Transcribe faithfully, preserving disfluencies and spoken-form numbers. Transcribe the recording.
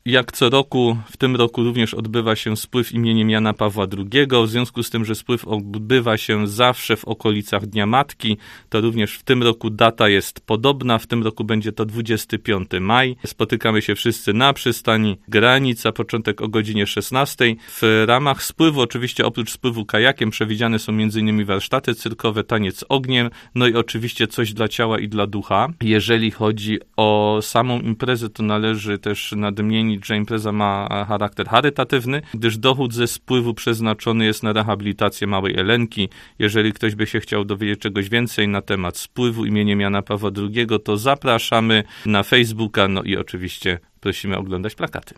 Jak co roku, w tym roku również odbywa się spływ imieniem Jana Pawła drugiego. W związku z tym, że spływ odbywa się zawsze w okolicach Dnia Matki, to również w tym roku data jest podobna. W tym roku będzie to dwudziestego piątego maja. Spotykamy się wszyscy na przystani Granica, początek o godzinie szesnastej. W ramach spływu, oczywiście oprócz spływu kajakiem, przewidziane są m.in. warsztaty cyrkowe, taniec ogniem, no i oczywiście coś dla ciała i dla ducha. Jeżeli chodzi o samą imprezę, to należy też nadmienić, że impreza ma charakter charytatywny, gdyż dochód ze spływu przeznaczony jest na rehabilitację małej Elenki. Jeżeli ktoś by się chciał dowiedzieć czegoś więcej na temat spływu imieniem Jana Pawła drugiego, to zapraszamy na Facebooka, no i oczywiście prosimy oglądać plakaty.